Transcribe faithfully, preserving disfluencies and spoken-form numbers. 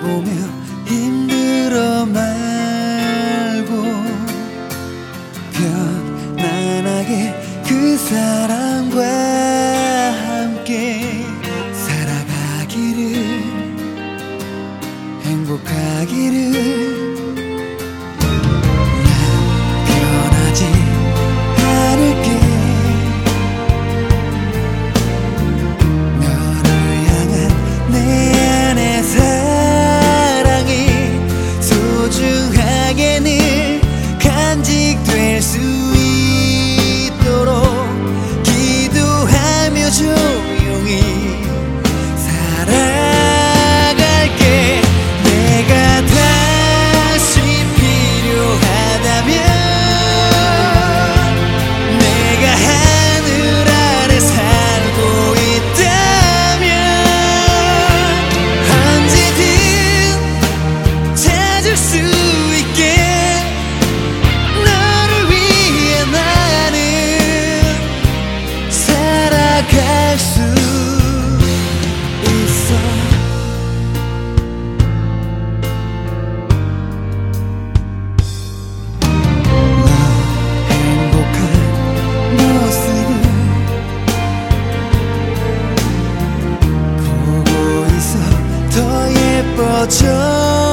보며 힘들어 말고 편안하게 그 사람과 함께 살아가기를, 행복하기를. 난 변하지 않을게. 너를 향한 내 안의 사랑이 소중하게 늘 간직될 수 있도록 기도하며 조용히 살아갈게. 내가 다시 필요하다면, 내가 하늘 아래 살고 있다면 언제든 찾을 수 있게. 너를 위해 나는 살아갈 수 있어. 너 행복한 모습을 보고 있어 더 예뻐져.